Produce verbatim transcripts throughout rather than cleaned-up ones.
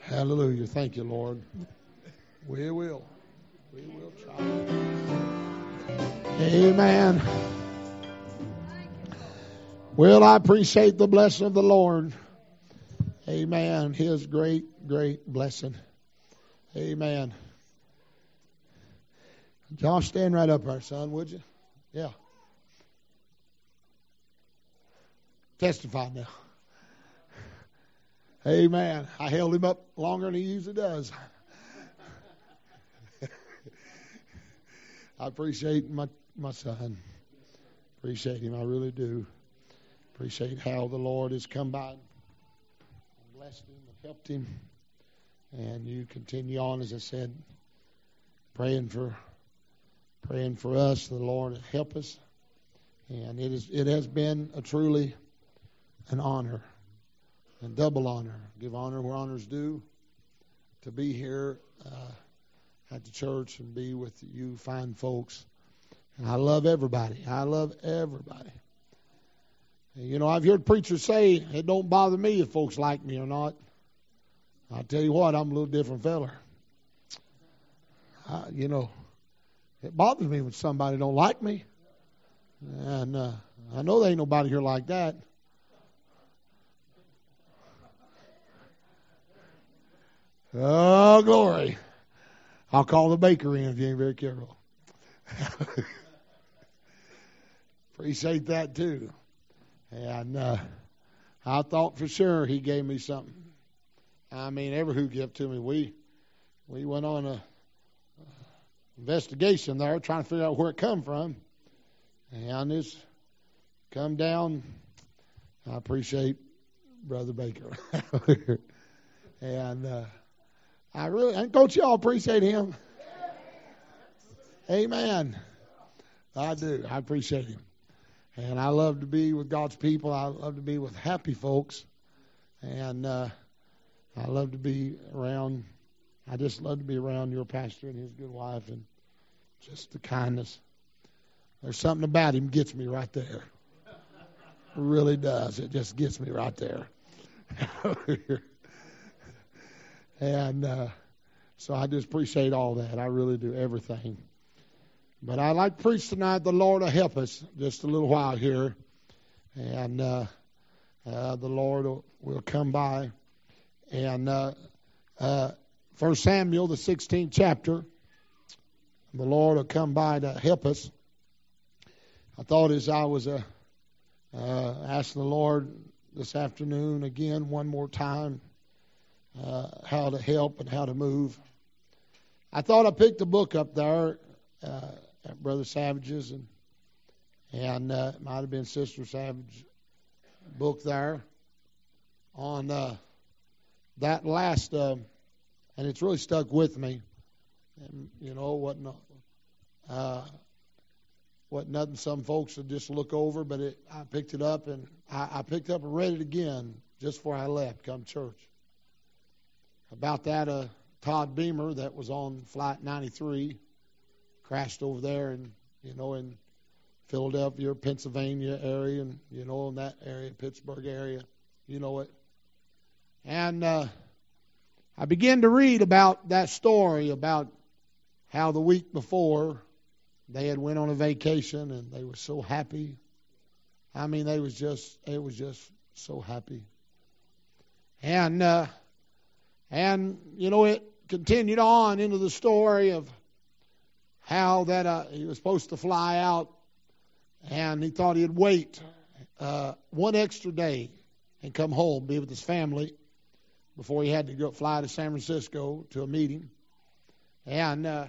Hallelujah. Thank you, Lord. We will. We will try. Amen. Well, I appreciate the blessing of the Lord. Amen. His great, great blessing. Amen. Josh, stand right up there, son, would you? Yeah. Testify now. Amen. I held him up longer than he usually does. I appreciate my, my son. Appreciate him. I really do. Appreciate how the Lord has come by and blessed him and helped him. And you continue on, as I said, praying for praying for us, the Lord to help us. And it is it has been a truly an honor. And double honor. Give honor where honor's due. To be here uh, at the church and be with you fine folks. And I love everybody. I love everybody. And, you know, I've heard preachers say, it don't bother me if folks like me or not. I'll tell you what, I'm a little different feller. I, you know, it bothers me when somebody don't like me. And uh, I know there ain't nobody here like that. Oh, glory. I'll call the baker in if you ain't very careful. Appreciate that too. And uh, I thought for sure he gave me something. I mean, ever who gave to me, we we went on a investigation there trying to figure out where it come from. And it's come down. I appreciate Brother Baker. and uh I really, and don't y'all appreciate him? Amen. I do. I appreciate him. And I love to be with God's people. I love to be with happy folks. And uh, I love to be around, I just love to be around your pastor and his good wife and just the kindness. There's something about him gets me right there. It really does. It just gets me right there. And uh, so I just appreciate all that. I really do, everything. But I'd like to preach tonight, the Lord will help us just a little while here. And uh, uh, the Lord will, will come by. And uh, uh, First Samuel, the sixteenth chapter, the Lord will come by to help us. I thought as I was uh, uh, asking the Lord this afternoon again one more time, Uh, how to help and how to move. I thought I picked a book up there uh, at Brother Savage's, and and uh, it might have been Sister Savage's book there on uh, that last, uh, and it's really stuck with me. And, you know, wasn't uh, wasn't nothing some folks would just look over, but it, I picked it up and I, I picked up and read it again just before I left, come church. About that uh, Todd Beamer that was on Flight ninety-three, crashed over there in, you know, in Philadelphia, Pennsylvania area, and, you know, in that area, Pittsburgh area, you know it. And uh, I began to read about that story, about how the week before they had went on a vacation and they were so happy. I mean, they was just, it was just so happy. And, uh, And, you know, it continued on into the story of how that uh, he was supposed to fly out, and he thought he'd wait uh, one extra day and come home, be with his family, before he had to go fly to San Francisco to a meeting. And uh,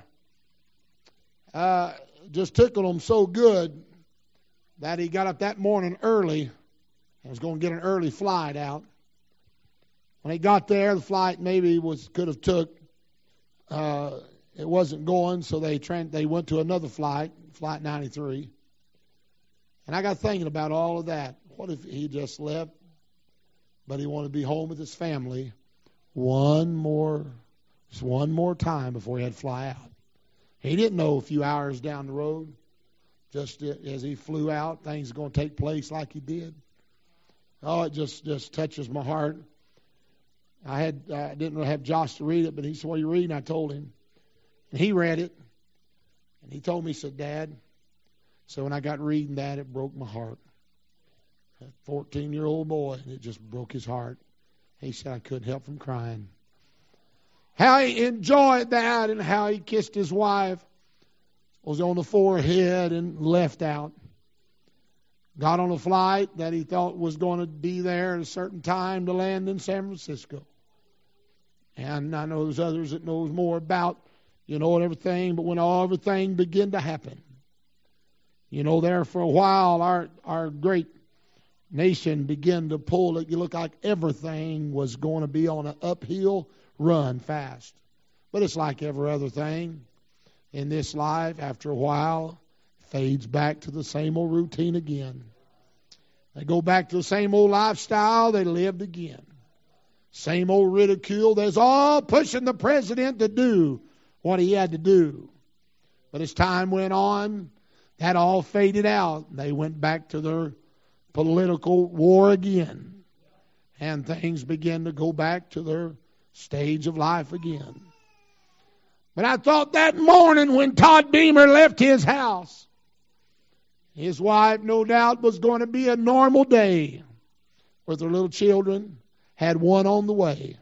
uh, just tickled him so good that he got up that morning early and was going to get an early flight out. When he got there, the flight maybe was could have took. Uh, it wasn't going, so they tra- they went to another flight, Flight ninety-three. And I got thinking about all of that. What if he just left, but he wanted to be home with his family one more, just one more time before he had to fly out? He didn't know a few hours down the road, just as he flew out, things are going to take place like he did. Oh, it just just touches my heart. I had I uh, didn't have Josh to read it, but he said, "What are you reading?" I told him, and he read it, and he told me, he said, "Dad." So when I got reading that, it broke my heart. A fourteen-year-old boy, and it just broke his heart. He said I couldn't help from crying. How he enjoyed that, and how he kissed his wife, was on the forehead and left out. Got on a flight that he thought was going to be there at a certain time to land in San Francisco. And I know there's others that knows more about, you know, and everything, but when all everything began to happen, you know, there for a while, our our great nation began to pull it. You look like everything was going to be on an uphill run fast. But it's like every other thing in this life, after a while, fades back to the same old routine again. They go back to the same old lifestyle they lived again. Same old ridicule. There's all pushing the president to do what he had to do. But as time went on, that all faded out. They went back to their political war again. And things began to go back to their stage of life again. But I thought that morning when Todd Beamer left his house, his wife, no doubt, was going to be a normal day with her little children, had one on the way.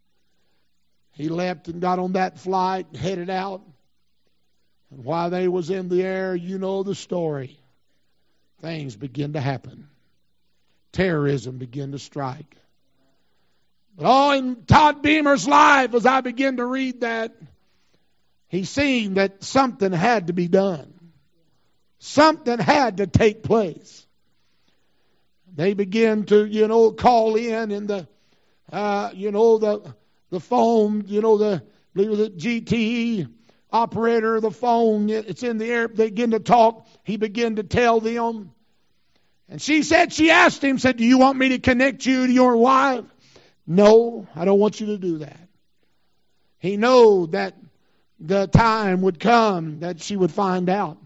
He left and got on that flight and headed out. And while they was in the air, you know the story. Things began to happen. Terrorism began to strike. But all in Todd Beamer's life, as I began to read that, he seen that something had to be done. Something had to take place. They began to, you know, call in and the, uh, you know, the the phone, you know, the, the G T E operator of the phone, it's in the air. They begin to talk. He began to tell them. And she said, she asked him, said, "Do you want me to connect you to your wife?" "No, I don't want you to do that." He knew that the time would come that she would find out.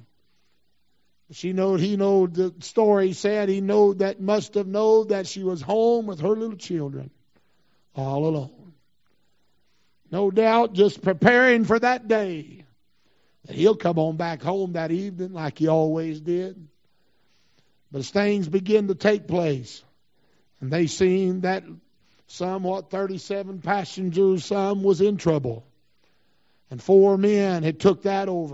She knowed, he knowed the story said, he knowed that must have known that she was home with her little children, all alone. No doubt just preparing for that day that he'll come on back home that evening like he always did. But as things begin to take place, and they seen that somewhat thirty-seven passengers, some was in trouble. And four men had took that over.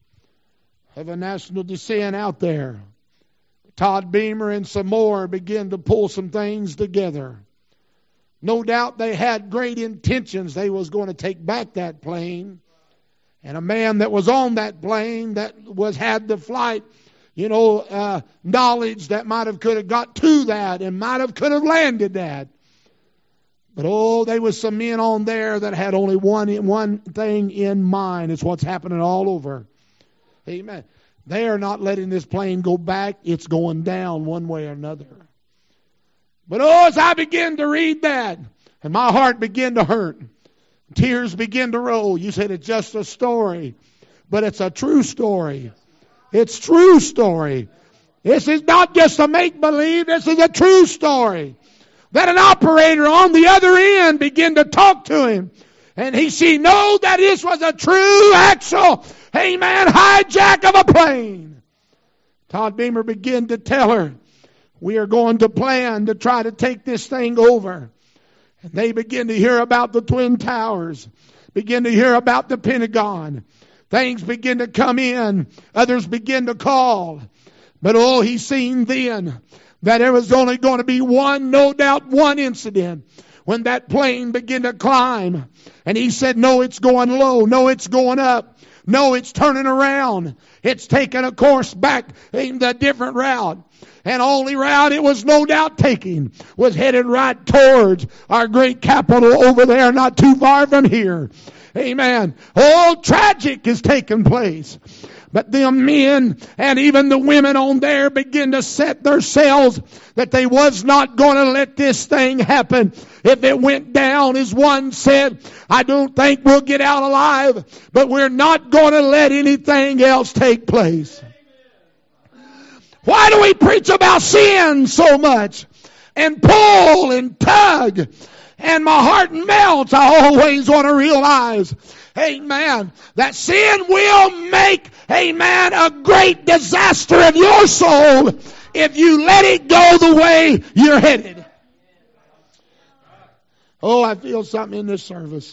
Of a national descent out there. Todd Beamer and some more began to pull some things together. No doubt they had great intentions. They was going to take back that plane. And a man that was on that plane that was had the flight, you know, uh, knowledge that might have could have got to that and might have could have landed that. But oh, there was some men on there that had only one one thing in mind. It's what's happening all over. Amen. They are not letting this plane go back. It's going down one way or another. But oh, as I began to read that, and my heart began to hurt, tears began to roll. You said it's just a story, but it's a true story. It's true story. This is not just a make-believe. This is a true story. That an operator on the other end began to talk to him. And he, she knew that this was a true actual, amen, hijack of a plane. Todd Beamer began to tell her, we are going to plan to try to take this thing over. And they begin to hear about the Twin Towers. Begin to hear about the Pentagon. Things begin to come in. Others begin to call. But oh, he seen then that there was only going to be one, no doubt, one incident. When that plane began to climb, and he said, no, it's going low. No, it's going up. No, it's turning around. It's taking a course back in the different route. And only route it was no doubt taking was headed right towards our great capital over there, not too far from here. Amen. Oh, tragic is taking place. But the men and even the women on there begin to set themselves that they was not going to let this thing happen. If it went down, as one said, I don't think we'll get out alive, but we're not going to let anything else take place. Why do we preach about sin so much and pull and tug and my heart melts. I always want to realize, amen, that sin will make, amen, a great disaster in your soul if you let it go the way you're headed. Oh, I feel something in this service.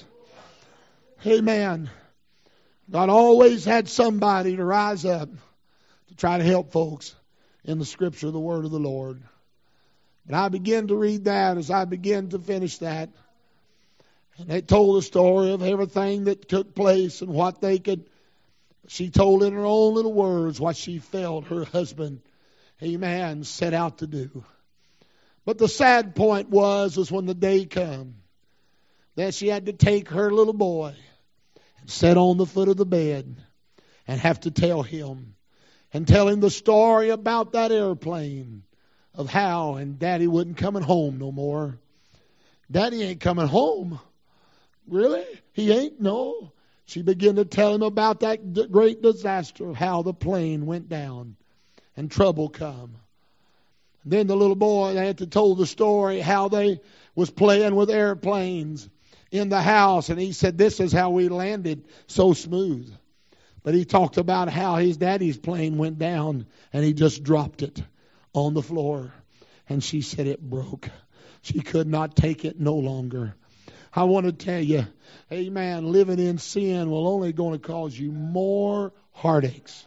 Amen. God always had somebody to rise up to try to help folks in the scripture, the word of the Lord. But I began to read that as I began to finish that. And they told the story of everything that took place and what they could. She told in her own little words what she felt her husband, amen, set out to do. But the sad point was, was when the day come that she had to take her little boy and sit on the foot of the bed and have to tell him and tell him the story about that airplane of how and Daddy wasn't coming home no more. Daddy ain't coming home. Really? He ain't? No. She began to tell him about that d- great disaster of how the plane went down and trouble come. And then the little boy, they had to tell the story how they was playing with airplanes in the house. And he said, this is how we landed so smooth. But he talked about how his daddy's plane went down and he just dropped it on the floor. And she said it broke. She could not take it no longer. I want to tell you, amen, living in sin will only going to cause you more heartaches,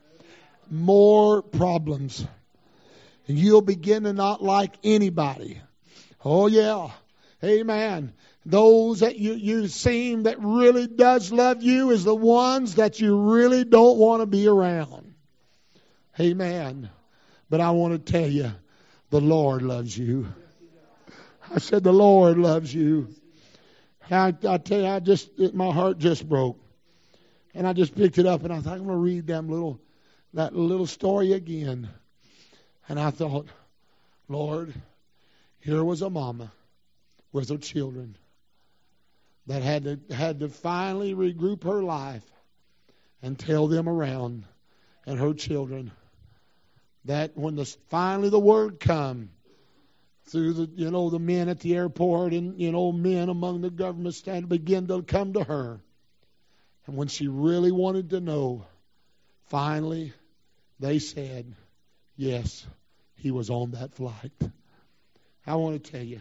more problems. And you'll begin to not like anybody. Oh, yeah. Amen. Those that you, you seem that really does love you is the ones that you really don't want to be around. Amen. But I want to tell you, the Lord loves you. I said the Lord loves you. I, I tell you, I just, it, my heart just broke. And I just picked it up and I thought, I'm going to read them little, that little story again. And I thought, Lord, here was a mama with her children that had to, had to finally regroup her life and tell them around and her children that when the, finally the word come through the, you know, the men at the airport and, you know, men among the government stand begin to come to her. And when she really wanted to know, finally they said, yes, he was on that flight. I want to tell you,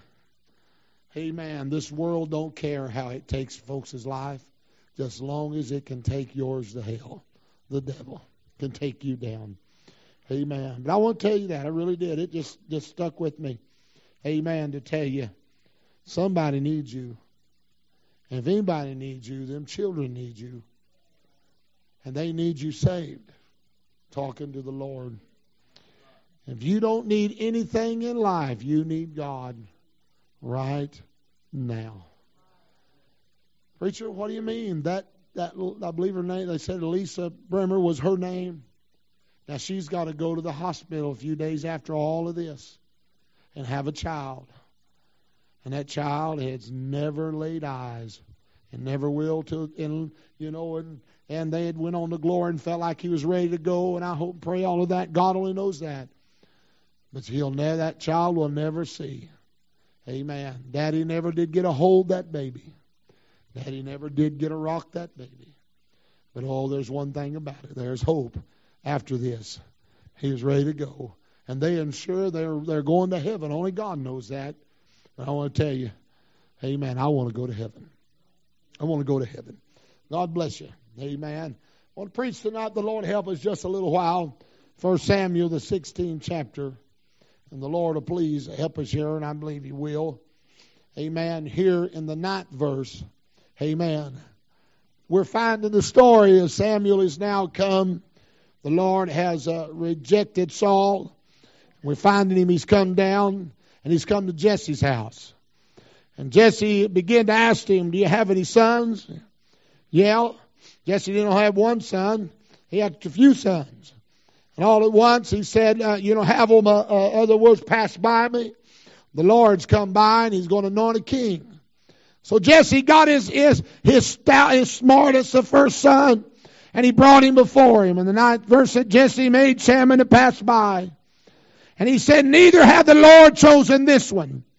amen, this world don't care how it takes folks' life, just as long as it can take yours to hell. The devil can take you down. Amen. But I want to tell you that. I really did. It just, just stuck with me. Amen. To tell you, somebody needs you. And if anybody needs you, them children need you. And they need you saved. Talking to the Lord. If you don't need anything in life, you need God right now. Preacher, what do you mean? That, that I believe her name, they said Lisa Bremer was her name. Now she's got to go to the hospital a few days after all of this and have a child. And that child has never laid eyes and never will to, and, you know, and, and they had went on to glory and felt like he was ready to go. And I hope and pray all of that. God only knows that. But he'll never, that child will never see. Amen. Daddy never did get a hold that baby. Daddy never did get a rock that baby. But oh, there's one thing about it. There's hope after this. He was ready to go. And they ensure they're they're going to heaven. Only God knows that. But I want to tell you, amen, I want to go to heaven. I want to go to heaven. God bless you. Amen. I want to preach tonight. The Lord help us just a little while. First Samuel, the sixteenth chapter. And the Lord will please help us here, and I believe He will. Amen. Here in the ninth verse. Amen. We're finding the story as Samuel is now come. The Lord has uh, rejected Saul. We're finding him. He's come down, and he's come to Jesse's house. And Jesse began to ask him, do you have any sons? Yeah. Jesse didn't have one son. He had a few sons. And all at once he said, uh, you know, have them, uh, uh, other words, pass by me. The Lord's come by and he's going to anoint a king. So Jesse got his, his, his stout, his smartest, the first son, and he brought him before him. And the ninth verse said, Jesse made Shammah to pass by. And he said, neither had the Lord chosen this one.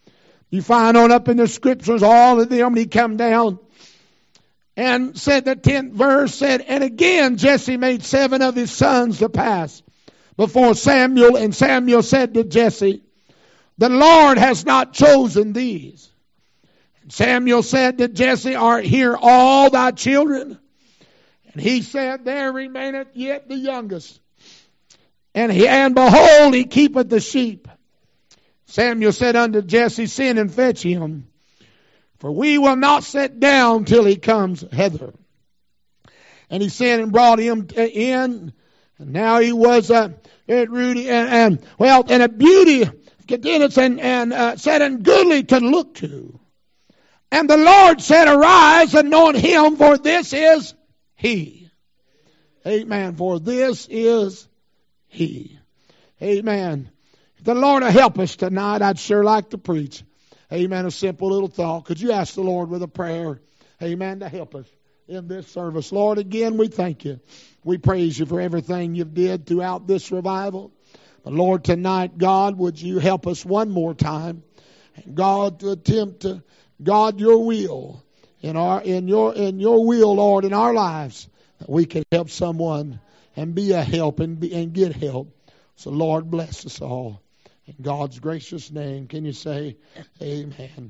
You find on up in the scriptures, all of them, he come down and said, the tenth verse said, and again Jesse made seven of his sons to pass before Samuel, and Samuel said to Jesse, the Lord has not chosen these. And Samuel said to Jesse, are here all thy children? And he said, there remaineth yet the youngest. And he, and behold, he keepeth the sheep. Samuel said unto Jesse, send and fetch him, for we will not sit down till he comes hither. And he sent and brought him in, and now he was uh, at Rudy, and, and well, and a beauty, countenance, and and uh, said, and goodly to look to. And the Lord said, arise, anoint him, for this is he. Amen. For this is he. Amen. If the Lord will help us tonight, I'd sure like to preach. Amen. A simple little thought. Could you ask the Lord with a prayer? Amen. To help us in this service. Lord, again, we thank you. We praise you for everything you've did throughout this revival. But Lord, tonight, God, would you help us one more time? God, to attempt to, God, your will in our, in your, in your will, Lord, in our lives, that we can help someone and be a help and be, and get help. So Lord, bless us all. In God's gracious name, can you say amen?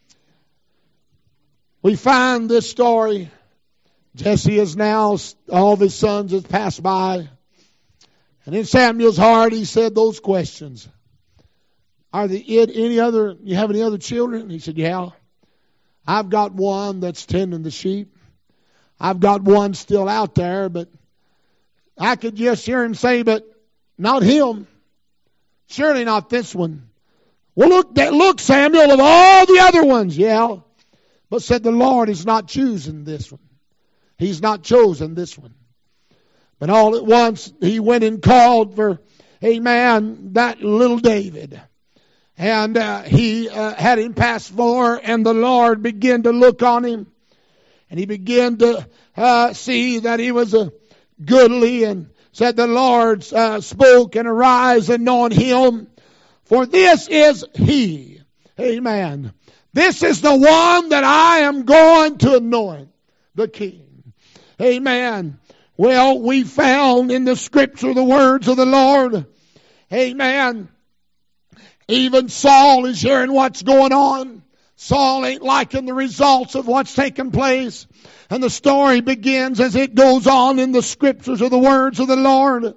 We find this story. Jesse is now, all of his sons have passed by. And in Samuel's heart, he said those questions. Are there any other, you have any other children? He said, yeah. I've got one that's tending the sheep. I've got one still out there, but I could just hear him say, but not him. Surely not this one. Well, look, look, Samuel, of all the other ones, yeah. But said the Lord is not choosing this one. He's not chosen this one. But all at once, he went and called for, amen, that little David. And uh, he uh, had him pass for, and the Lord began to look on him. And he began to uh, see that he was a goodly, and said the Lord uh, spoke, and arise, anoint him, for this is he. Amen. This is the one that I am going to anoint, the king. Amen. Well, we found in the scripture the words of the Lord. Amen. Even Saul is hearing what's going on. Saul ain't liking the results of what's taking place. And the story begins as it goes on in the scriptures of the words of the Lord.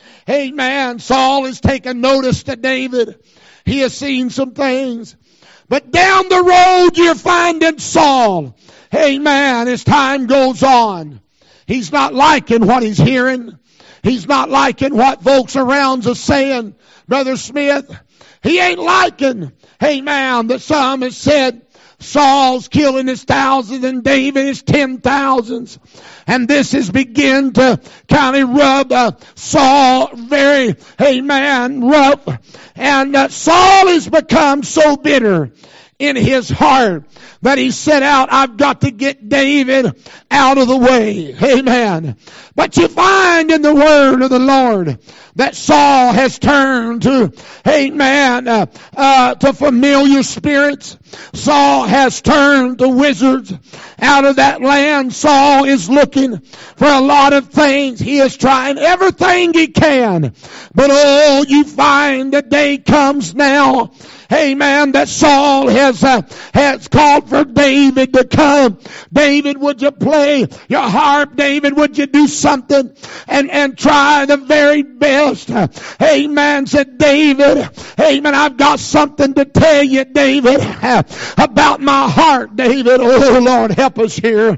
Amen. Saul has taken notice to David. He has seen some things. But down the road you're finding Saul. Amen. As time goes on, he's not liking what he's hearing. He's not liking what folks around are saying. Brother Smith, he ain't liking, amen, that some have said Saul's killing his thousands and David his ten thousands. And this has begun to kind of rub uh, Saul very, amen, rough. And uh, Saul has become so bitter in his heart that he set out, I've got to get David out of the way. Amen. But you find in the word of the Lord that Saul has turned to, amen, uh, uh, to familiar spirits. Saul has turned to wizards. Out of that land, Saul is looking for a lot of things. He is trying everything he can. But oh, you find the day comes now, amen, that Saul has, uh, has called for David to come. David, would you play your harp? David, would you do something and, and try the very best? Amen, said David. Amen, I've got something to tell you, David, about my heart, David. Oh, Lord, help us here.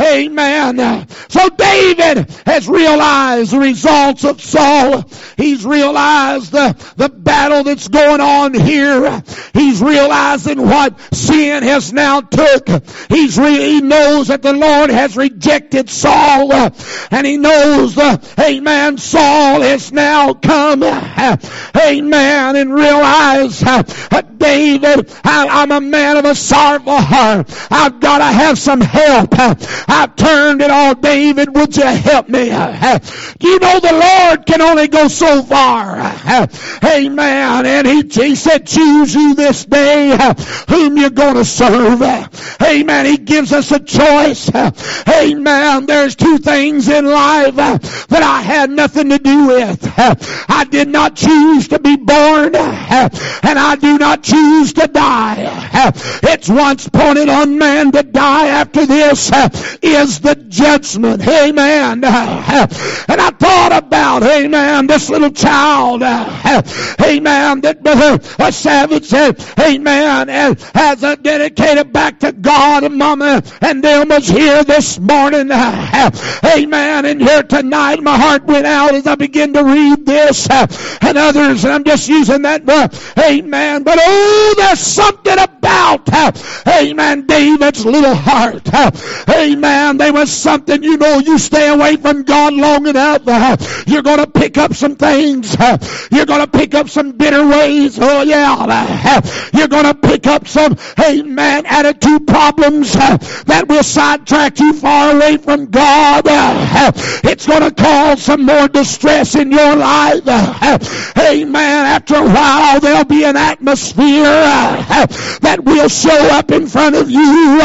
Amen. So David has realized the results of Saul. He's realized the, the battle that's going on here. He's realizing what sin has now took. He's re- he knows that the Lord has rejected Saul, uh, and he knows, uh, amen, Saul has now come, uh, amen, and realized, uh, uh, David, I, I'm a man of a sorrowful heart. I've got to have some help. Uh, I've turned it all. David, would you help me? Uh, you know the Lord can only go so far. Uh, amen. And he, he said, choose shows you this day whom you're going to serve. Amen. He gives us a choice. Amen. There's two things in life that I had nothing to do with. I did not choose to be born, and I do not choose to die. It's once appointed on man to die. After this is the judgment. Amen. And I thought about, amen, this little child, amen, that Brother Savage said, amen, has dedicated back to God, and Mama and them was here this morning. Amen. And here tonight, my heart went out as I began to read this and others, and I'm just using that word. Amen. But oh, there's something about, amen, David's little heart. Amen. There was something, you know, you stay away from God long enough, you're going to pick up some things. You're going to pick up some bitter ways. Oh, yeah. You're going to pick up some, amen, attitude problems that will sidetrack you far away from God. It's going to cause some more distress in your life. Amen. After a while, there'll be an atmosphere that will show up in front of you.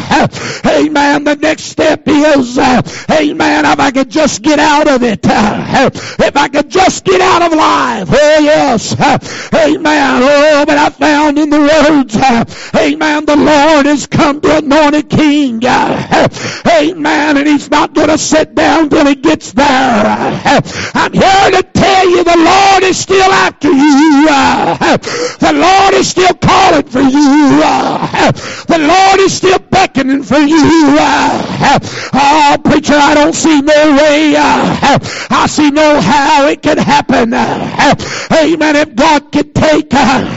Amen. The next step is, amen, if I could just get out of it. If I could just get out of life. Oh, yes. Amen. Oh, but I found in the words, amen, the Lord has come to anoint a king. Amen. And he's not going to sit down till he gets there. I'm here to tell you the Lord is still after you. The Lord is still calling for you. The Lord is still beckoning for you. Oh, preacher, I don't see no way. I see no how it could happen. Amen. If God could take,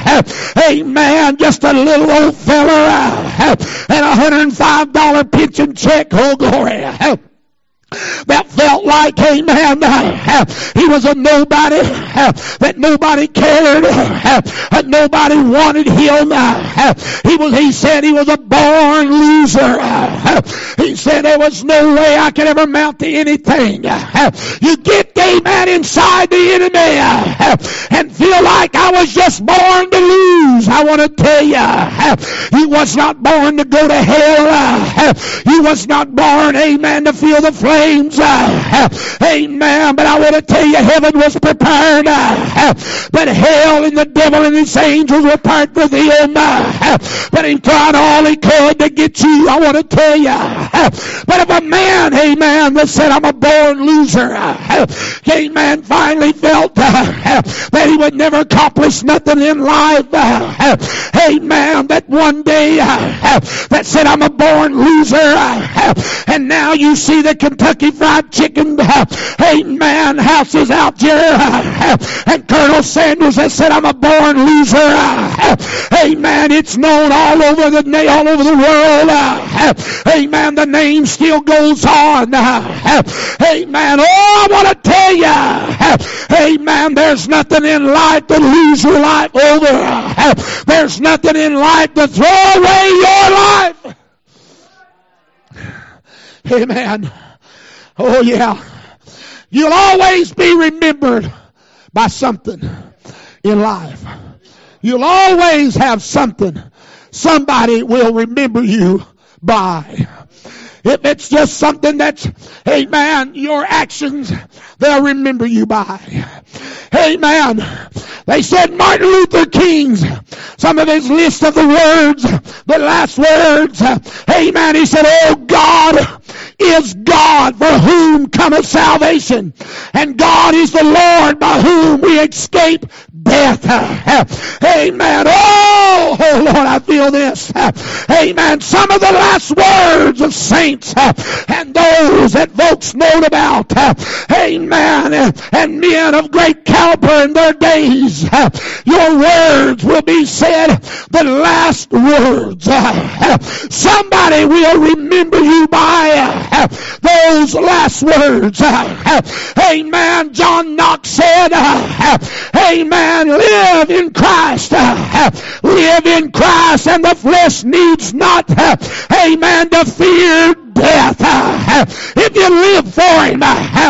amen, just a little old fella and a one hundred five dollar pension check, oh glory, that felt like, amen, he was a nobody, that nobody cared, that nobody wanted him. He was, he said he was a born loser. He said there was no way I could ever amount to anything. You get, amen, inside the enemy and feel like I was just born to lose. I want to tell you, you was not born to go to hell. You was not born, amen, to feel the flames. Amen. But I want to tell you, heaven was prepared. But hell and the devil and his angels were prepared for them. But he tried all he could to get you. I want to tell you. But if a man, amen, that said, I'm a born loser, amen, finally felt that he would never accomplish nothing in life. Amen. That one day that said, I'm a born loser. And now you see the Kentucky Fried Chicken, amen, houses out there, and Colonel Sanders has said, I'm a born loser. Amen. It's known all over the all over the world. Amen. The name still goes on. Amen. Oh, I want to tell you, amen, there's nothing in life to lose your life over. There's nothing in life to throw away your life. Amen. Oh, yeah. You'll always be remembered by something in life. You'll always have something somebody will remember you by. If it's just something that's, amen, your actions, they'll remember you by. Amen. They said Martin Luther King's, some of his list of the words, the last words, amen, he said, oh God is God for whom cometh salvation, and God is the Lord by whom we escape death. Amen. Oh, oh Lord, I feel this. Amen. Some of the last words of saints and those that folks know about, amen, and men of great caliber in their days, your words will be said, the last words. Somebody will remember you by those last words. Amen. John Knox said, amen, live in Christ. Live in Christ, and the flesh needs not, amen, to fear death. If you live for him, I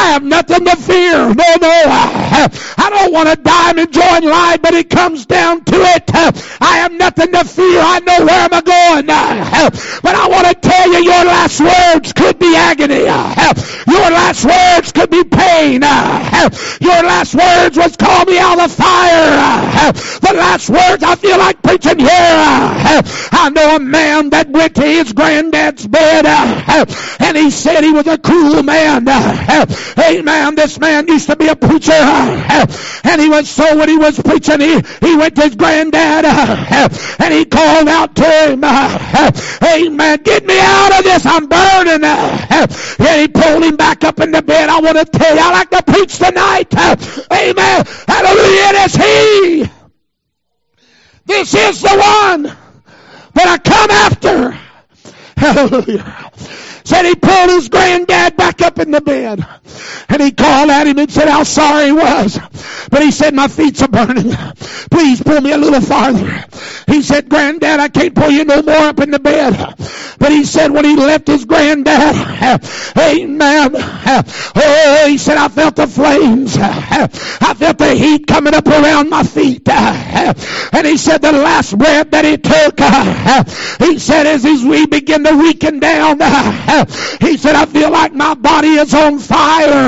I have nothing to fear. No, no. I don't want to die and enjoy life, but it comes down to it. I have nothing to fear. I know where I'm going. But I want to tell you, your last words could be agony. Your last words could be pain. Your last words was call me out of the fire. The last words I feel like preaching here. I know a man that went to his granddad's bed and he said he was a cruel man. Amen. This man used to be a preacher and he was so when he was preaching he, he went to his granddad and he called out to him, amen, get me out of this, I'm burning. And he pulled him back up in the bed. I want to tell you, I like to preach tonight. Amen. Hallelujah. It is he. This is the one that I come after. Hallelujah. Said he pulled his granddad back up in the bed. And he called at him and said how sorry he was. But he said, my feet are burning. Please pull me a little farther. He said, Granddad, I can't pull you no more up in the bed. But he said when he left his granddad, amen. Oh, he said, I felt the flames. I felt the heat coming up around my feet. And he said the last breath that he took, he said as his we begin to weaken down, he said, I feel like my body is on fire.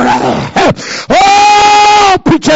Oh, preacher.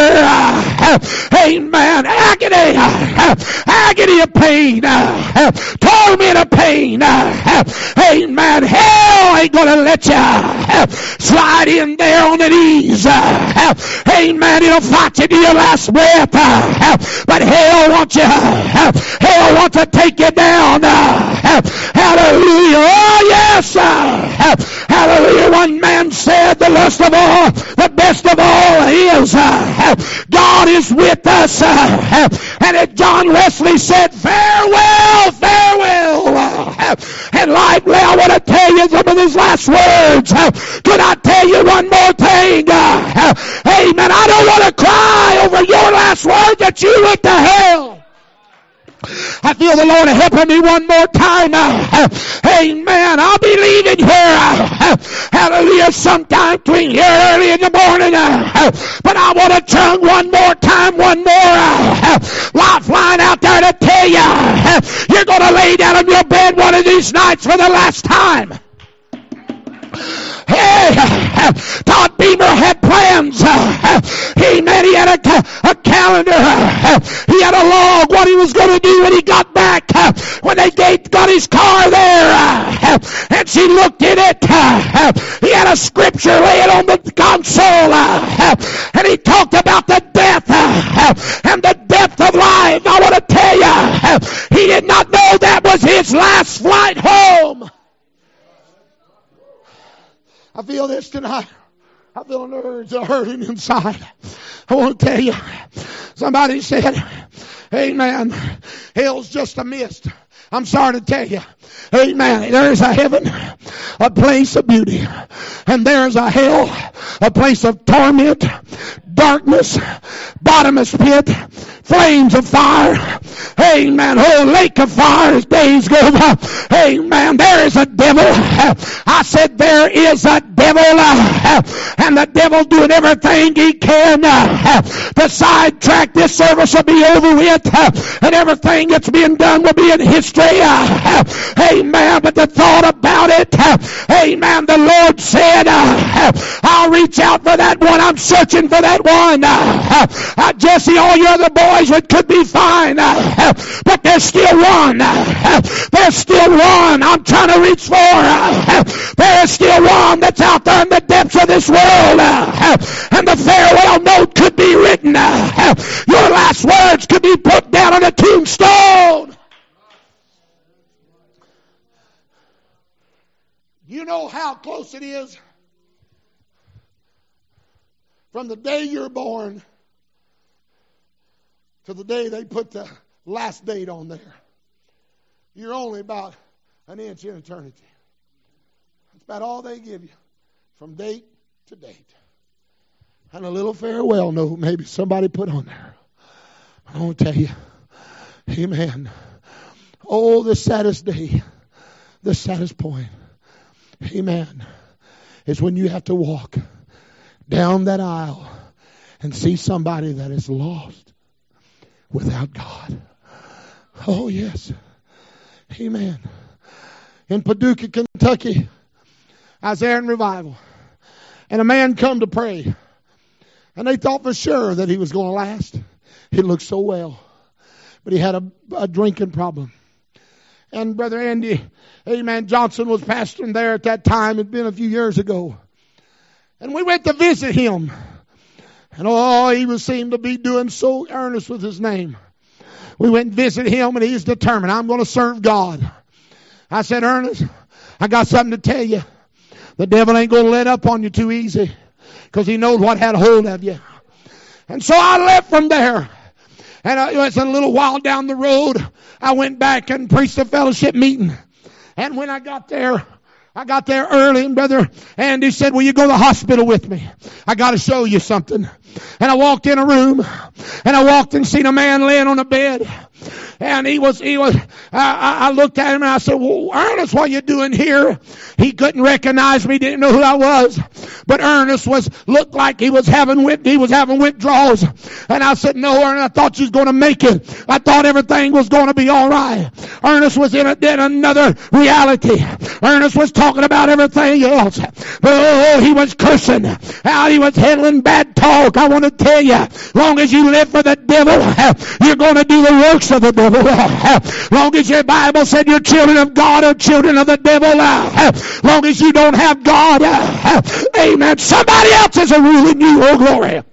Amen. Agony. Agony of pain. Torment of pain. Amen. Hell ain't going to let you slide in there on the knees. Amen. It'll fight you to your last breath. But hell wants you. Hell wants to take you down. Hallelujah. Oh, yes. Hallelujah. One man said the lust of all, the best of all is God is with us. And as John Wesley said, farewell, farewell. And likely I want to tell you some of his last words. Could I tell you one more thing? Amen. I don't want to cry over your last words that you went to hell. I feel the Lord helping me one more time. Amen. I'll be leaving here. Hallelujah. Sometime between here early in the morning. But I want to turn one more time, one more lifeline out there to tell you. You're going to lay down on your bed one of these nights for the last time. Hey, Todd Beamer had plans. He man, he had a, a calendar. He had a log what he was going to do when he got back. When they got his car there, and she looked in it. He had a scripture laying on the console, and he talked about the death and the depth of life. I want to tell you, he did not know that was his last flight home. I feel this tonight. I feel nerves are hurting inside. I want to tell you, somebody said, amen, hell's just a mist. I'm sorry to tell you, amen, there is a heaven, a place of beauty, and there is a hell, a place of torment, darkness, bottomless pit, flames of fire, amen, oh, lake of fire as days go by, amen, there is a devil. I said there is a devil, and the devil doing everything he can to sidetrack this service will be over with, and everything that's being done will be in history, amen, but the thought about it, amen, the Lord said, I'll reach out for that one, I'm searching for that one. Uh, Jesse, all your other boys would, could be fine, uh, but there's still one. Uh, there's still one I'm trying to reach for. Uh, there is still one that's out there in the depths of this world, uh, and the farewell note could be written. Uh, your last words could be put down on a tombstone. You know how close it is from the day you're born to the day they put the last date on there. You're only about an inch in eternity. That's about all they give you from date to date. And a little farewell note maybe somebody put on there. I want to tell you, amen. Oh, the saddest day, the saddest point, amen, is when you have to walk down that aisle and see somebody that is lost without God. Oh, yes. Amen. In Paducah, Kentucky, I was there in revival. And a man come to pray. And they thought for sure that he was going to last. He looked so well. But he had a, a drinking problem. And Brother Andy, amen, Johnson was pastoring there at that time. It had been a few years ago. And we went to visit him. And oh, he was seemed to be doing so earnest with his name. We went and visited him, and he's determined, I'm going to serve God. I said, Ernest, I got something to tell you. The devil ain't going to let up on you too easy, because he knows what had hold of you. And so I left from there. And I, it was a little while down the road, I went back and preached a fellowship meeting. And when I got there, I got there early, and Brother Andy said, will you go to the hospital with me? I got to show you something. And I walked in a room, and I walked and seen a man laying on a bed. And he was, he was, I, I looked at him and I said, well, Ernest, what are you doing here? He couldn't recognize me, didn't know who I was. But Ernest was, looked like he was having, he was having withdrawals. And I said, no, Ernest, I thought you was going to make it. I thought everything was going to be all right. Ernest was in, a, in another reality. Ernest was talking about everything else. But oh, he was cursing. How he was handling bad talk. I want to tell you, as long as you live for the devil, you're going to do the works of the devil. As long as your Bible said you're children of God or children of the devil, as long as you don't have God, amen, somebody else is ruling you. Oh, glory.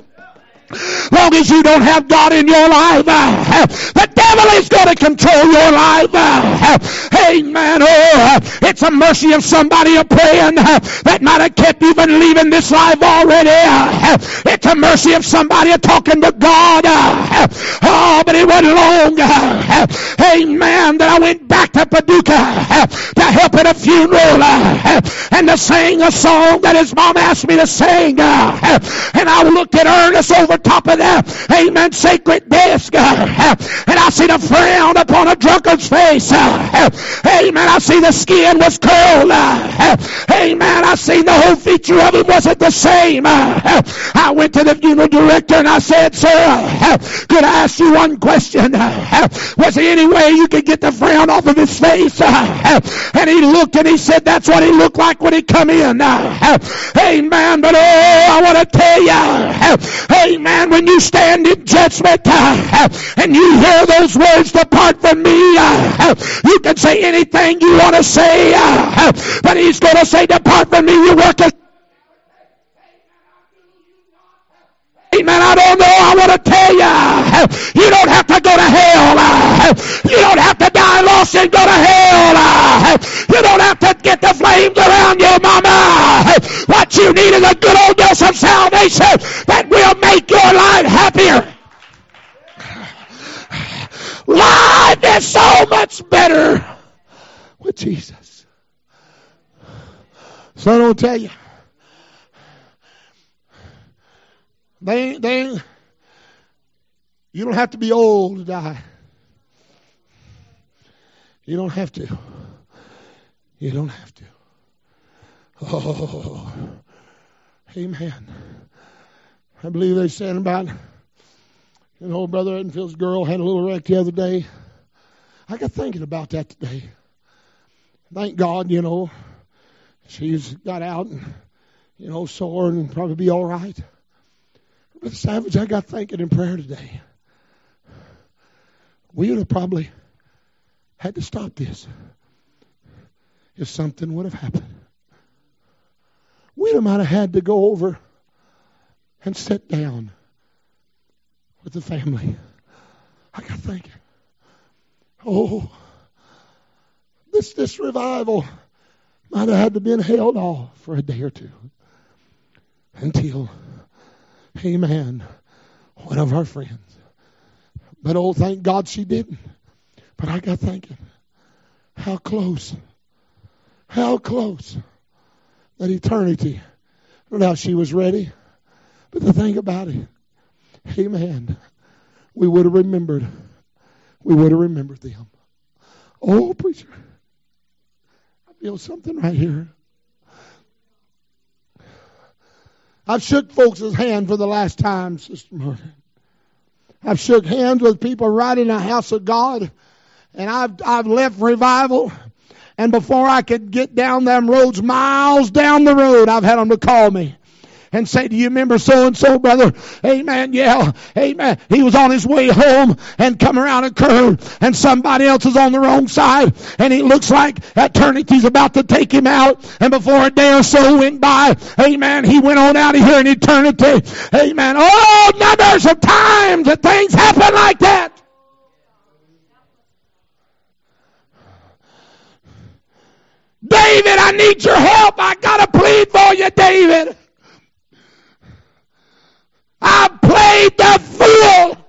Long as you don't have God in your life, uh, the devil is going to control your life. Uh, amen. Oh, it's a mercy of somebody a praying uh, that might have kept you from leaving this life already. Uh, it's a mercy of somebody talking to God. Uh, oh, but it wasn't long. Uh, amen. That I went back to Paducah uh, to help at a funeral uh, and to sing a song that his mom asked me to sing. Uh, and I looked at Ernest over top of that, amen, sacred desk, uh, and I see the frown upon a drunkard's face, uh, amen, I see the skin was curled, uh, amen, I see the whole feature of him wasn't the same. uh, I went to the funeral director and I said, sir, uh, could I ask you one question? Uh, was there any way you could get the frown off of his face? Uh, and he looked and he said, that's what he looked like when he come in. Uh, amen, but oh, I want to tell you, uh, amen, man, when you stand in judgment uh, and you hear those words, depart from me, uh, you can say anything you want to say, uh, but he's going to say, depart from me, you work as... Amen, I don't know, I want to tell you, you don't have to go to hell, uh, you don't have to die lost and go to hell, uh, you don't have to get the flames around your mama. What you need is a good old dose of salvation that will make your life happier. Life is so much better with Jesus. So I don't tell you, They, they, you don't have to be old to die. You don't have to. You don't have to. Oh, amen. I believe they said about, you know, Brother Edenfield's girl had a little wreck the other day. I got thinking about that today. Thank God, you know, she's got out and, you know, sore and probably be all right. Brother Savage, I got thinking in prayer today. We would have probably had to stop this if something would have happened. We might have had to go over and sit down with the family. I got thinking, oh, this this revival might have had to been held off for a day or two until, amen, one of our friends. But oh, thank God she didn't. But I got thinking, how close, how close that eternity. I don't know how she was ready, but the thing about it, amen, we would have remembered, we would have remembered them. Oh, preacher, I feel something right here. I've shook folks' hand for the last time, Sister Martin. I've shook hands with people right in the house of God. And I've, I've left revival. And before I could get down them roads, miles down the road, I've had them to call me and say, do you remember so-and-so, brother? Amen, yeah, amen. He was on his way home and come around a curve and somebody else is on the wrong side and he looks like eternity's about to take him out. And before a day or so went by, amen, he went on out of here in eternity. Amen. Oh, numbers of times that things happen like that. David, I need your help. I got to plead for you, David. I've played the fool.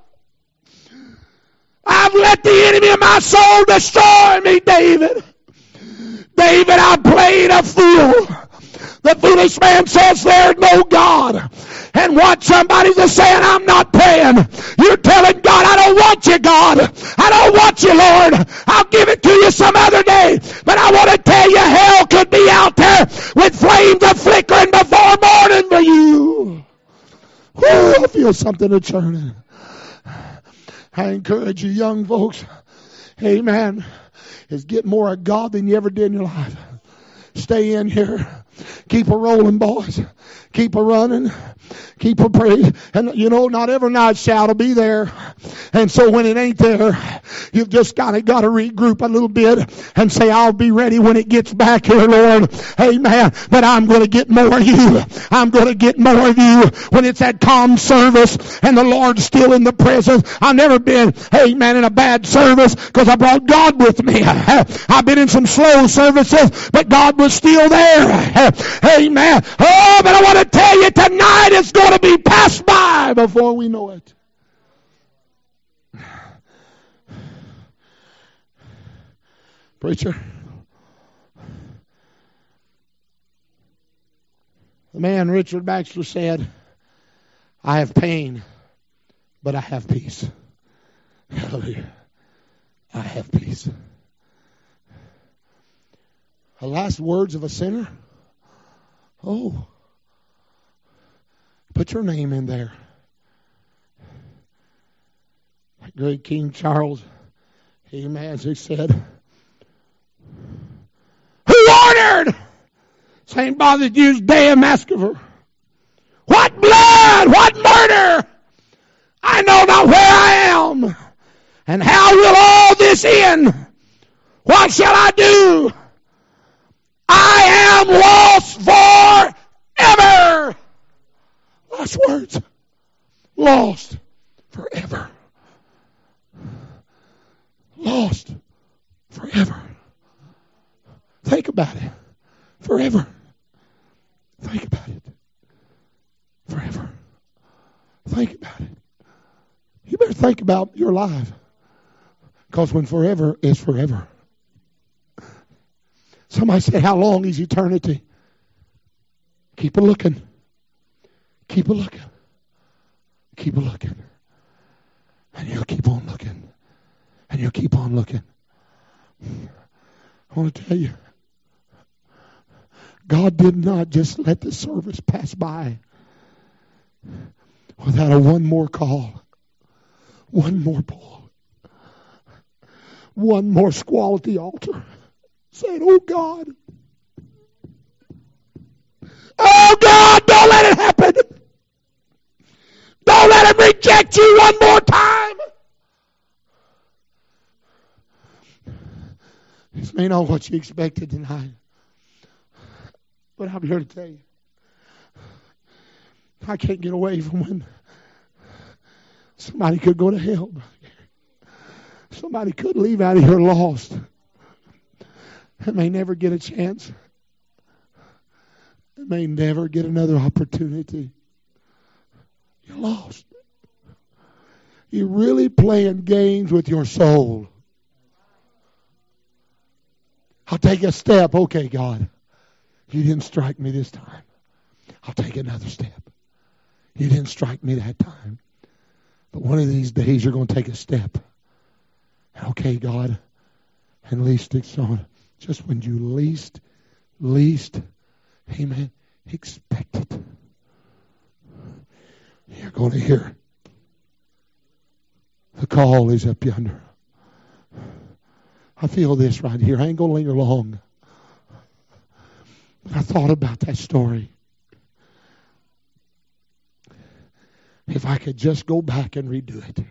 I've let the enemy of my soul destroy me, David. David, I played a fool. The foolish man says there's no God. And what somebody's just saying, I'm not praying. You're telling God, I don't want you, God. I don't want you, Lord. I'll give it to you some other day. But I want to tell you, hell could be out there with flames a flickering before morning for you. Whew, I feel something a churning. I encourage you young folks, amen, is get more of God than you ever did in your life. Stay in here. Keep a rolling, boys. Keep a running. Keep a praise. And you know, not every night shout will be there. And so when it ain't there, you've just got to, got to regroup a little bit and say, I'll be ready when it gets back here, Lord. Amen. But I'm going to get more of you. I'm going to get more of you when it's that calm service and the Lord's still in the presence. I've never been, amen, in a bad service because I brought God with me. I've been in some slow services, but God was still there. Amen. Oh, but I want to tell you tonight it's going to be passed by before we know it. Preacher, the man Richard Baxter said, I have pain, but I have peace. Hallelujah. I have peace. The last words of a sinner. Oh, put your name in there. Like great King Charles, amen, as he said, who ordered Saint Bartholomew's Day of Massacre? What blood, what murder? I know not where I am. And how will all this end? What shall I do? I am lost forever. Last words. Lost forever. Lost forever. Think about it. Forever. Think about it. Forever. Think about it. You better think about your life. Because when forever is forever. Somebody said, how long is eternity? Keep a looking. Keep a looking. Keep a looking. And you'll keep on looking. And you'll keep on looking. I want to tell you, God did not just let the service pass by without a one more call. One more pull. One more squall at the altar. Saying, oh God. Oh God, don't let it happen. Don't let him reject you one more time. This may not what you expected tonight. But I'm here to tell you. I can't get away from when somebody could go to hell. Somebody could leave out of here lost. They may never get a chance. They may never get another opportunity. You're lost. You're really playing games with your soul. I'll take a step. Okay, God. You didn't strike me this time. I'll take another step. You didn't strike me that time. But one of these days you're going to take a step. Okay, God. And least it's on. Just when you least, least, amen, expect it. You're going to hear the call is up yonder. I feel this right here. I ain't going to linger long. But I thought about that story. If I could just go back and redo it.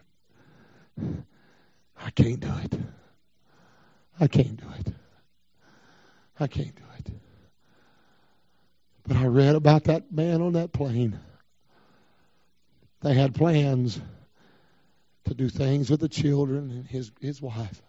I can't do it. I can't do it. I can't do it. But I read about that man on that plane. They had plans to do things with the children and his, his wife.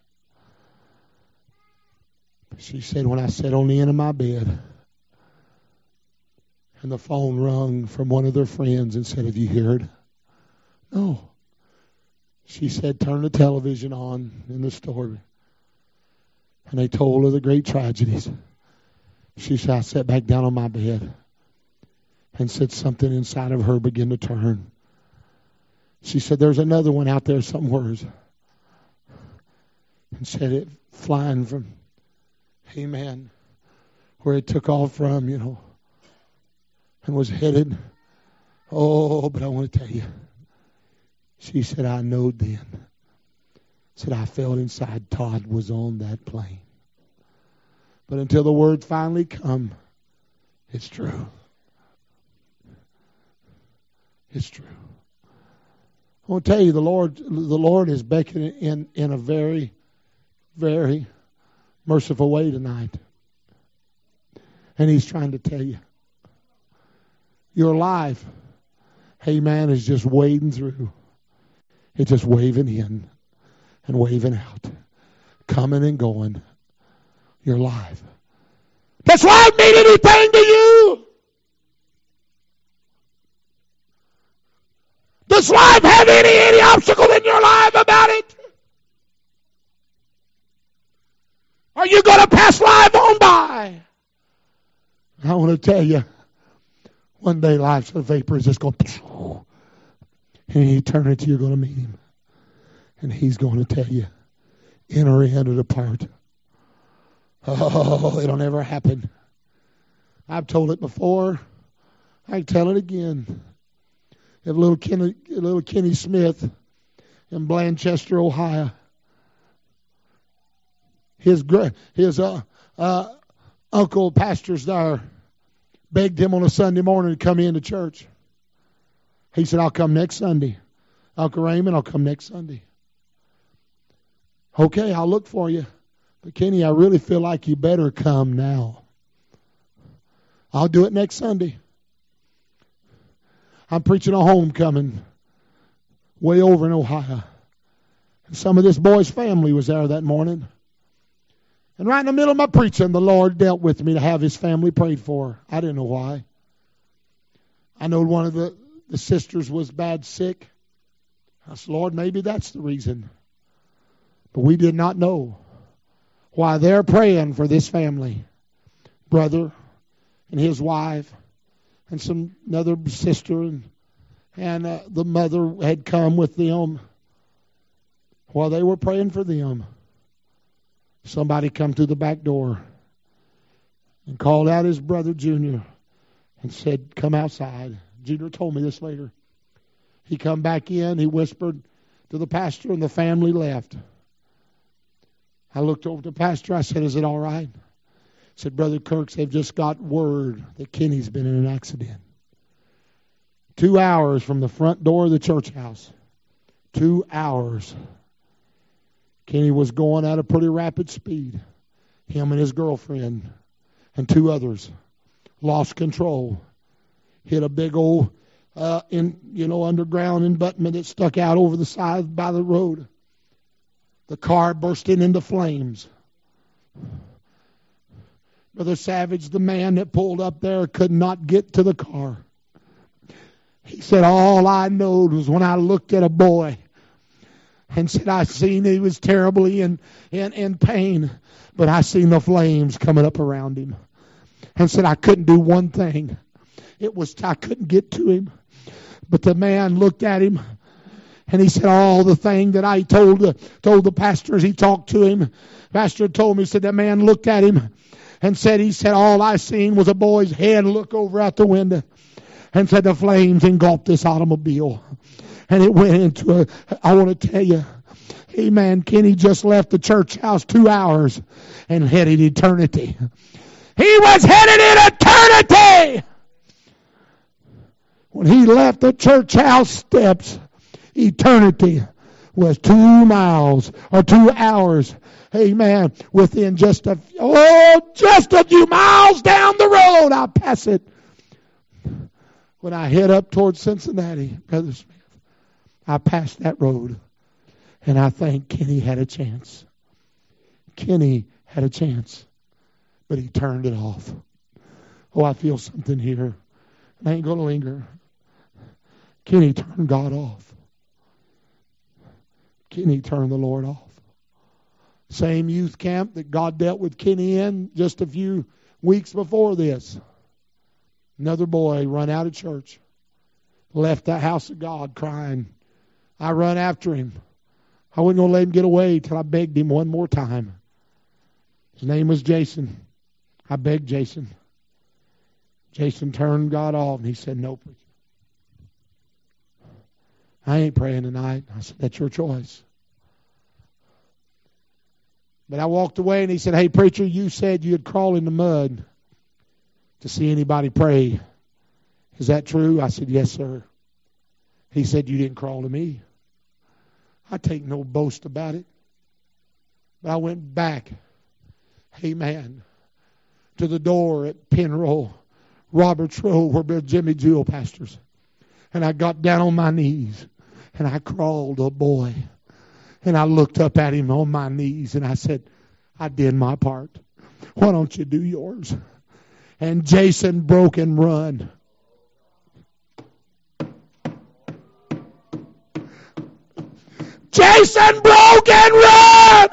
She said, when I sat on the end of my bed and the phone rung from one of their friends and said, have you heard? No. She said, turn the television on in the story. And they told her the great tragedies. She said, I sat back down on my bed and said something inside of her began to turn. She said, there's another one out there somewhere. And said it flying from, amen, where it took off from, you know, and was headed. Oh, but I want to tell you. She said, I knowed then. Said, I felt inside Todd was on that plane. But until the word finally come, it's true. It's true. I want to tell you, the Lord, the Lord is beckoning in, in a very, very merciful way tonight. And He's trying to tell you, your life, amen, is just wading through. It's just waving in and waving out, coming and going. Your life. Does life mean anything to you? Does life have any, any obstacle in your life about it? Are you going to pass life on by? I want to tell you, one day life's a vapor is just going to, in eternity you're going to meet Him. And He's going to tell you, enter in or depart. Oh, it'll never happen. I've told it before. I can tell it again. If little Kenny, little Kenny Smith in Blanchester, Ohio, his his uh, uh, uncle pastors there begged him on a Sunday morning to come into church. He said, I'll come next Sunday. Uncle Raymond, I'll come next Sunday. Okay, I'll look for you. But Kenny, I really feel like you better come now. I'll do it next Sunday. I'm preaching a homecoming way over in Ohio. And some of this boy's family was there that morning. And right in the middle of my preaching, the Lord dealt with me to have his family prayed for. I didn't know why. I know one of the, the sisters was bad sick. I said, Lord, maybe that's the reason. But we did not know why they're praying for this family. Brother and his wife and some another sister and, and uh, the mother had come with them. While they were praying for them, somebody come through the back door and called out his brother Junior and said, come outside. Junior told me this later. He come back in, he whispered to the pastor, and the family left. I looked over to the pastor, I said, is it all right? I said, Brother Kirks, they've just got word that Kenny's been in an accident. Two hours from the front door of the church house. Two hours. Kenny was going at a pretty rapid speed. Him and his girlfriend and two others lost control. Hit a big old, uh, in you know, underground embutment that stuck out over the side by the road. The car bursting into flames. Brother Savage, the man that pulled up there, could not get to the car. He said, all I knowed was when I looked at a boy and said, I seen he was terribly in, in, in pain, but I seen the flames coming up around him. And said, I couldn't do one thing. It was, I couldn't get to him. But the man looked at him and he said, all the thing that I told the, told the pastor as he talked to him. Pastor told me, he said, that man looked at him and said, he said, all I seen was a boy's head look over out the window. and said the flames engulfed this automobile. And it went into a, I want to tell you, amen, Kenny just left the church house two hours and headed eternity. He was headed in eternity. When he left the church house steps, eternity was two miles or two hours. Amen. Within just a, oh, just a few miles down the road, I'll pass it. When I head up towards Cincinnati, Brother Smith, I passed that road. And I think Kenny had a chance. Kenny had a chance. But he turned it off. Oh, I feel something here. I ain't going to linger. Kenny turned God off. Kenny turned the Lord off. Same youth camp that God dealt with Kenny in just a few weeks before this. Another boy run out of church. Left the house of God crying. I run after him. I wasn't going to let him get away till I begged him one more time. His name was Jason. I begged Jason. Jason turned God off and he said, no, preacher. I ain't praying tonight. I said, that's your choice. But I walked away and he said, hey, preacher, you said you'd crawl in the mud to see anybody pray. Is that true? I said, yes, sir. He said, you didn't crawl to me. I take no boast about it. But I went back, amen, to the door at Penroe, Roberts Road, where Bill Jimmy Jewell pastors. And I got down on my knees and I crawled a boy. And I looked up at him on my knees and I said, I did my part. Why don't you do yours? And Jason broke and run. Jason broke and run.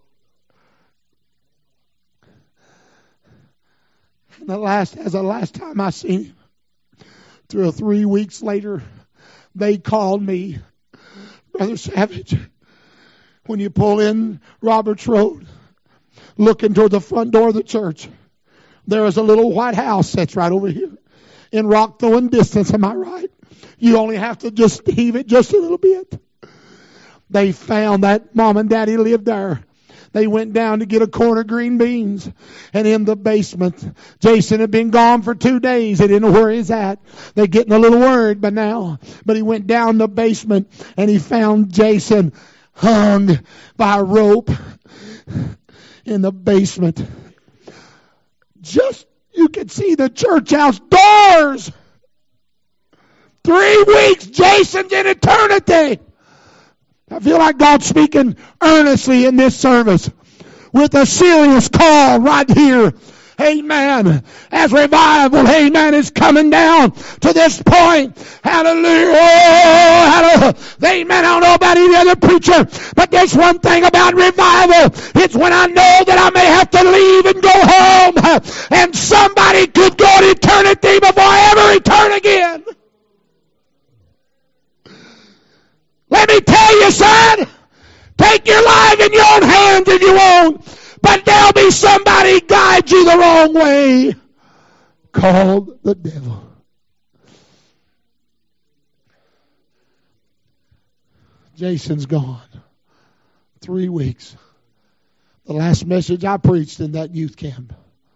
And the last, as the last time I seen him, through three weeks later, they called me, Brother Savage. When you pull in Roberts Road, looking toward the front door of the church, there is a little white house that's right over here in rock throwing distance. Am I right? You only have to just heave it just a little bit. They found that mom and daddy lived there. They went down to get a quart of green beans. And in the basement, Jason had been gone for two days. They didn't know where he's at. They're getting a little worried by now. But he went down the basement and he found Jason hung by a rope in the basement. Just, you could see the church house doors. Three weeks, Jason's in eternity. I feel like God's speaking earnestly in this service with a serious call right here. Amen. As revival, amen, is coming down to this point. Hallelujah. Oh, hallelujah. Amen. I don't know about any other preacher, but there's one thing about revival. It's when I know that I may have to leave and go home, and somebody could go to eternity before I ever return again. Let me tell you, son, take your life in your own hands if you want, but there'll be somebody guide you the wrong way, called the devil. Jason's gone. Three weeks. The last message I preached in that youth camp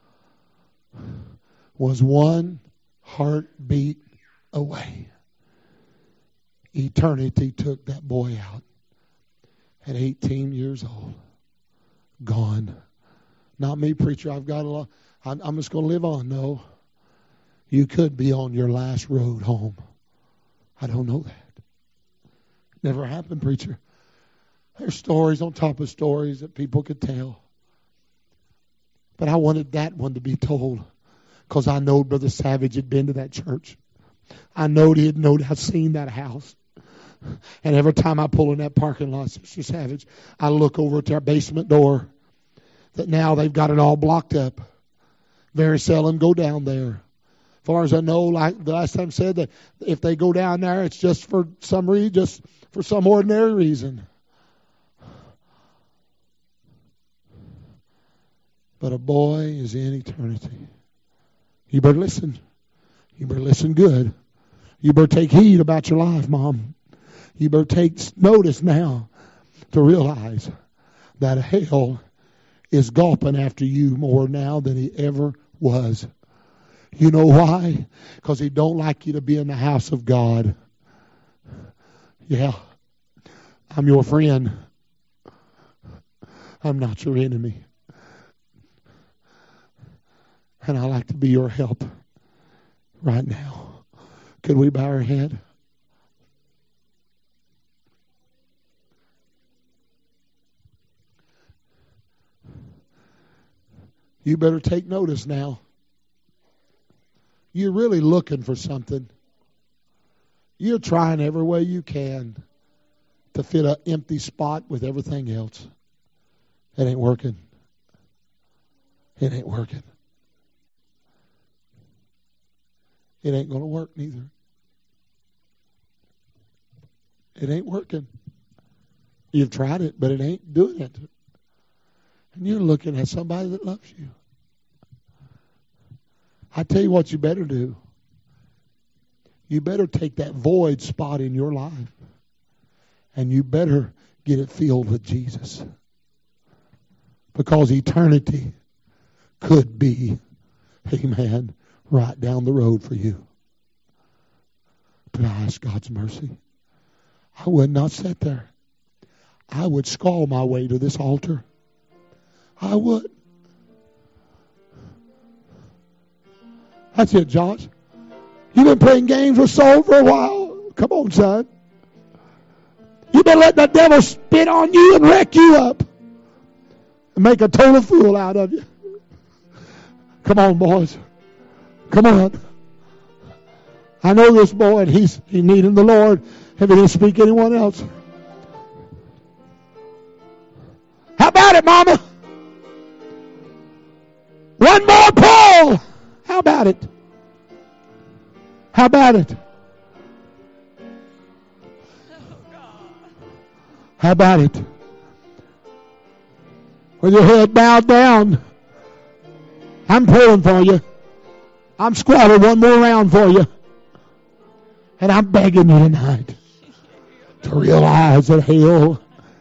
was one heartbeat away. Eternity took that boy out at eighteen years old. Gone. Not me, preacher. I've got a lot. I'm just going to live on. No. You could be on your last road home. I don't know that. Never happened, preacher. There's stories on top of stories that people could tell. But I wanted that one to be told because I know Brother Savage had been to that church. I know he had no doubt seen that house. And every time I pull in that parking lot, Sister Savage, I look over at their basement door that now they've got it all blocked up. Very seldom go down there. As far as I know, like the last time said, that if they go down there, it's just for some reason, just for some ordinary reason. But a boy is in eternity. You better listen. You better listen good. You better take heed about your life, Mom. You better take notice now to realize that hell is gulping after you more now than he ever was. You know why? Because he don't like you to be in the house of God. Yeah, I'm your friend. I'm not your enemy. And I like to be your help right now. Could we bow our head? You better take notice now. You're really looking for something. You're trying every way you can to fit an empty spot with everything else. It ain't working. It ain't working. It ain't going to work neither. It ain't working. You've tried it, but it ain't doing it. And you're looking at somebody that loves you. I tell you what you better do. You better take that void spot in your life and you better get it filled with Jesus. Because eternity could be, amen, right down the road for you. But I ask God's mercy. I would not sit there. I would skull my way to this altar. I would. That's it, Josh. You've been playing games with soul for a while. Come on, son. You've been letting the devil spit on you and wreck you up. And make a total fool out of you. Come on, boys. Come on. I know this boy, and he's he needing the Lord if he didn't speak to anyone else. How about it, Mama? One more pull. How about it? How about it? How about it? With your head bowed down, I'm pulling for you. I'm squatting one more round for you. And I'm begging you tonight to realize that hell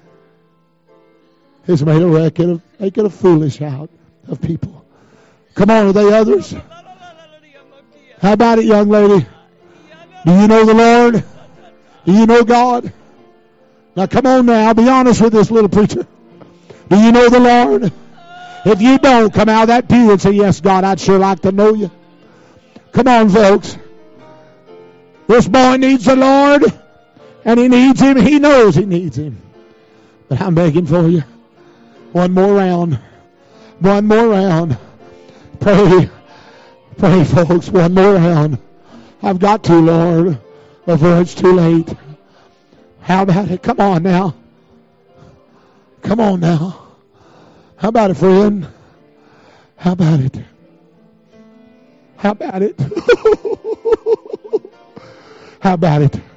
has made a record of making a foolish out of people. Come on, are they others? How about it, young lady? Do you know the Lord? Do you know God? Now come on now, be honest with this little preacher. Do you know the Lord? If you don't, come out of that pew and say, yes, God, I'd sure like to know you. Come on, folks. This boy needs the Lord, and he needs him. He knows he needs him. But I'm begging for you. One more round. One more round. Pray. Pray, folks. One more round. I've got to, Lord, before it's too late. How about it? Come on now. Come on now. How about it, friend? How about it? How about it? How about it?